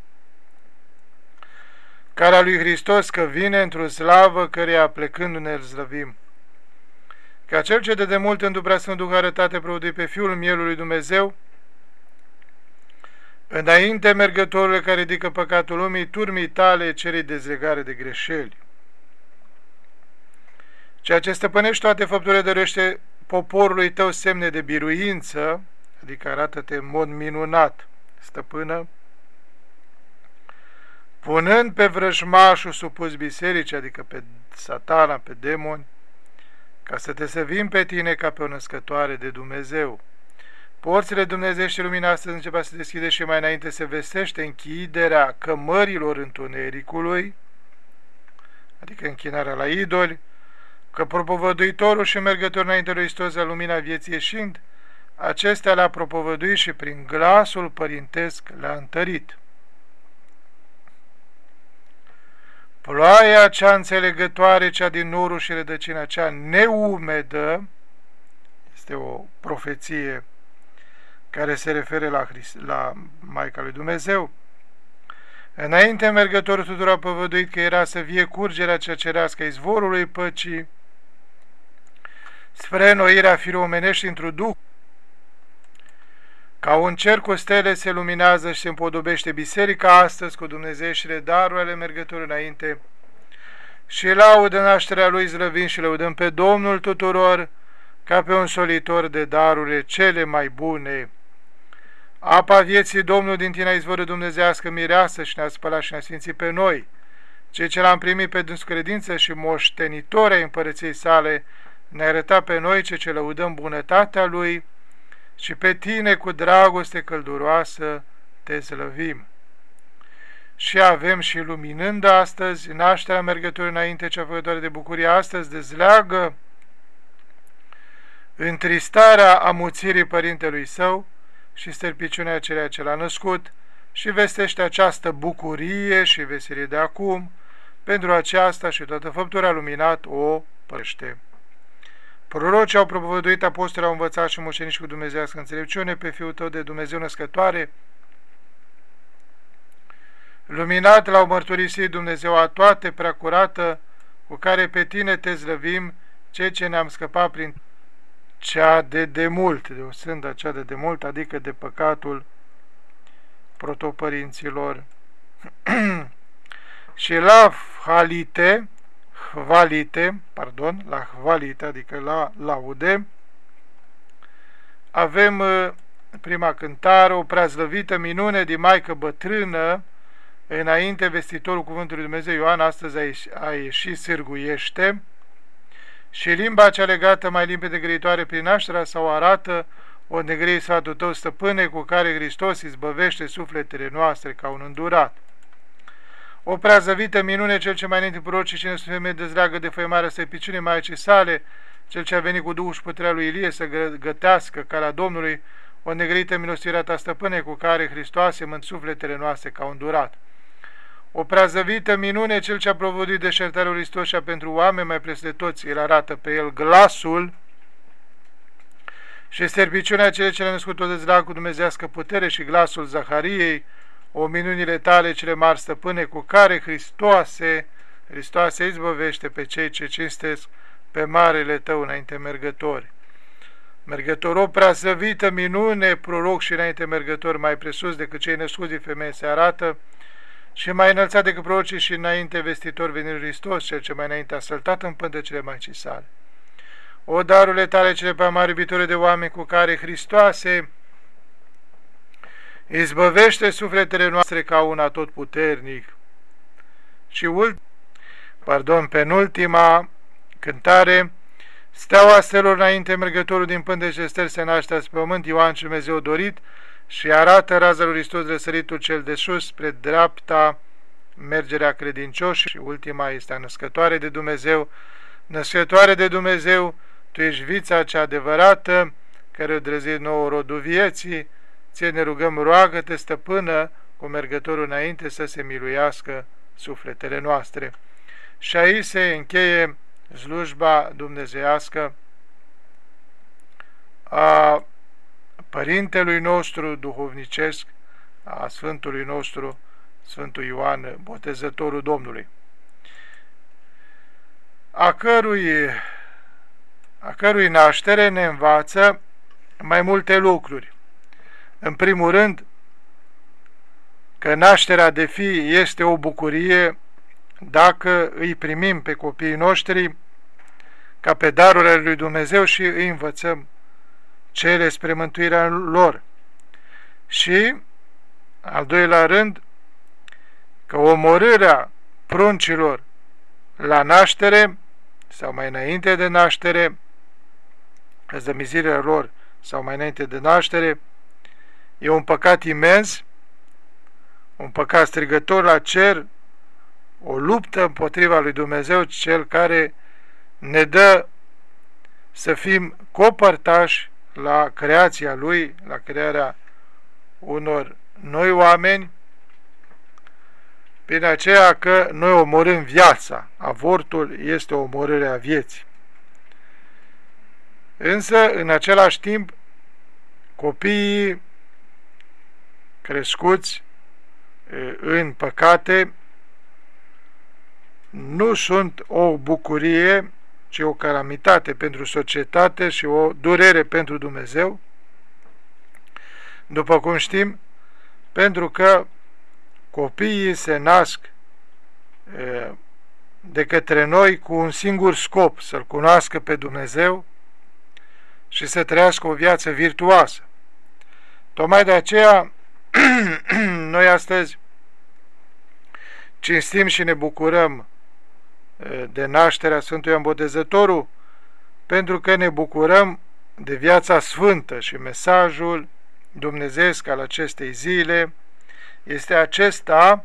cara lui Hristos, că vine într-o slavă, căreia plecându-ne îl slăvim. Ca cel ce de demult într-o preasfânt Duh arătate prăvădui pe Fiul mielului Dumnezeu, înainte mergătorule care ridică păcatul lumii, turmii tale cere dezlegare de greșeli. Ceea ce stăpânești toate făpturile dăruiește poporului tău semne de biruință, adică arată-te în mod minunat stăpână, punând pe vrăjmașul supus bisericii, adică pe Satana, pe demoni, ca să te săvim pe tine ca pe o născătoare de Dumnezeu. Porțile dumnezeiești și lumina astăzi începea să deschide și mai înainte se vestește închiderea cămărilor întunericului, adică închinarea la idoli, că propovăduitorul și mergătorul înainte lui Hristos la lumina vieții ieșind, acestea le-a propovăduit și prin glasul părintesc le-a întărit. Ploaia cea înțelegătoare, cea din norul și rădăcina cea neumedă, este o profeție care se referă la, Christ, la Maica lui Dumnezeu. Înainte mergătorul tuturor a povăduit că era să vie curgerea cea cerească izvorului păcii spre înnoirea firii omenești într-un duh. Ca un cer cu stele se luminează și se împodobește biserica astăzi cu dumnezeieștile daruri ale mergătorului înainte și laudă nașterea lui zlăvind și lăudăm pe Domnul tuturor ca pe un solitor de darurile cele mai bune. Apa vieții Domnul din tine izvoră dumnezească mireasă și ne-a spălat și ne-a sfințit pe noi, cei ce l-am primit pe dânsul credință și moștenitori ai împărăției sale, ne arăta pe noi cei ce lăudăm bunătatea lui și pe tine cu dragoste călduroasă te slăvim. Și avem și luminând astăzi nașterea mergătorului înainte, cea făcătoare de bucurie astăzi dezleagă întristarea amuțirii părintelui său și stârpiciunea ceea ce l-a născut și vestește această bucurie și veselie de acum, pentru aceasta și toată făptura a luminat o părește. Prorocii au propovăduit, apostolii au învățat și mucenici cu dumnezeiască înțelepciune pe Fiul tău de Dumnezeu născătoare, luminat l-au mărturisit Dumnezeu a toate preacurată, cu care pe tine te zlăvim, cei ce ne-am scăpat prin cea de demult, de o sândă cea de demult, adică de păcatul protopărinților. Și la halite, hvalite, pardon, la hvalite, adică la laude, avem prima cântare, o preazlăvită minune de maică bătrână, înainte vestitorul cuvântului Dumnezeu Ioan, astăzi a ieșit, sârguiește, și limba cea legată mai limpede grăitoare prin nașterea sau arată o negrei sfatul tău, stăpâne, cu care Hristos izbăvește sufletele noastre ca un îndurat. O preazăvită minune, cel ce mai înainte prorocii cine sunt femeie dezleagă de făimarea stăpiciunii Maicii sale, cel ce a venit cu Duhul și puterea lui Ilie să gătească calea Domnului, o negrită milostirea ta, stăpâne, cu care Hristos mânt sufletele noastre ca un îndurat. O preazăvită minune, cel ce a provodit deșertarea lui Hristos și pentru oameni mai presus de toți, el arată pe el glasul și sterpiciunea cele ce le-a născut o dezleagă cu dumnezească putere și glasul Zahariei, o minunile tale cele mari, stăpâne, cu care Hristoase, Hristoase izbăvește pe cei ce cinstesc pe marele tău înainte mergători. Mergător, o preazăvită minune, proroc și înainte mergători mai presus decât cei născuți din femeie se arată, și mai înălțat decât prorocii și înainte vestitor venirii Hristos, cel ce mai înainte a săltat în pântecele Maicii sale. O darurile tale cele pe mari iubitoare de oameni, cu care Hristoase izbăvește sufletele noastre ca un atotputernic. Și ult, pardon, penultima cântare, steaua stelor înainte mergătorul din pântecele stări se naște pe pământ, Ioan și Dumnezeu dorit, și arată raza lui Hristos răsăritul cel de sus spre dreapta mergerea credincioși. Și ultima este a născătoare de Dumnezeu. Născătoare de Dumnezeu, tu ești vița cea adevărată, care o drăzit nouă rodul vieții, ție ne rugăm, roagă-te, stăpână, cu mergătorul înainte să se miluiască sufletele noastre. Și aici se încheie slujba dumnezeiască a Părintelui nostru duhovnicesc, a Sfântului nostru, Sfântul Ioan, Botezătorul Domnului, a cărui, a cărui naștere ne învață mai multe lucruri. În primul rând, că nașterea de fii este o bucurie dacă îi primim pe copiii noștri ca pe darurile lui Dumnezeu și îi învățăm cele spre mântuirea lor. Și Al doilea rând, că omorârea pruncilor la naștere sau mai înainte de naștere, zămizirea lor sau mai înainte de naștere, e un păcat imens, un păcat strigător la cer, o luptă împotriva lui Dumnezeu, cel care ne dă să fim copărtași la creația Lui, la crearea unor noi oameni, prin aceea că noi omorâm viața. Avortul este o omorâre a vieții. Însă, în același timp, copiii crescuți în păcate nu sunt o bucurie, ci o calamitate pentru societate și o durere pentru Dumnezeu, după cum știm, pentru că copiii se nasc de către noi cu un singur scop, să-L cunoască pe Dumnezeu și să trăiască o viață virtuoasă. Tocmai de aceea, noi astăzi cinstim și ne bucurăm de nașterea Sfântului Ioan Botezătorul, pentru că ne bucurăm de viața sfântă și mesajul dumnezeiesc al acestei zile este acesta,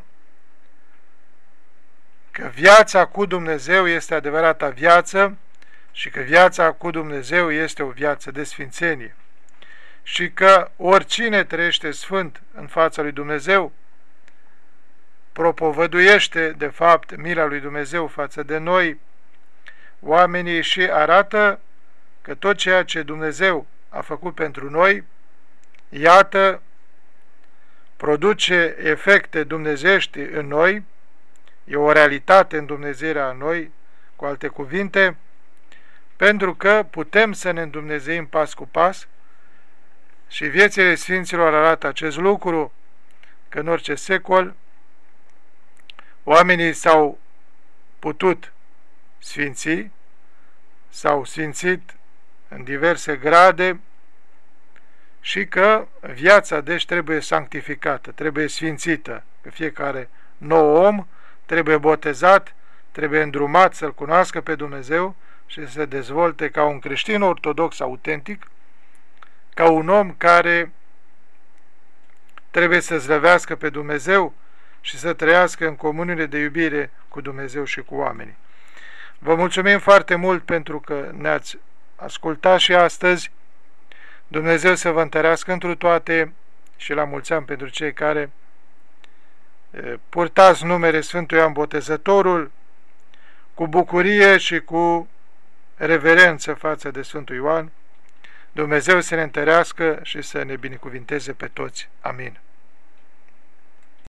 că viața cu Dumnezeu este adevărata viață și că viața cu Dumnezeu este o viață de sfințenie și că oricine trăiește sfânt în fața lui Dumnezeu propovăduiește de fapt mila lui Dumnezeu față de noi, oamenii, și arată că tot ceea ce Dumnezeu a făcut pentru noi, iată, produce efecte dumnezeiești în noi, e o realitate în Dumnezeirea noi, cu alte cuvinte, pentru că putem să ne îndumnezeim pas cu pas și viețile Sfinților arată acest lucru, că în orice secol oamenii s-au putut sfinți, s-au sfințit în diverse grade și că viața deci trebuie sanctificată, trebuie sfințită, că fiecare nou om trebuie botezat, trebuie îndrumat să-L cunoască pe Dumnezeu și să se dezvolte ca un creștin ortodox autentic, ca un om care trebuie să slăvească pe Dumnezeu și să trăiască în comuniune de iubire cu Dumnezeu și cu oamenii. Vă mulțumim foarte mult pentru că ne-ați ascultat și astăzi. Dumnezeu să vă întărească întru toate și la mulți ani pentru cei care purtați numele Sfântului Ioan Botezătorul cu bucurie și cu reverență față de Sfântul Ioan. Dumnezeu să ne întărească și să ne binecuvinteze pe toți. Amin.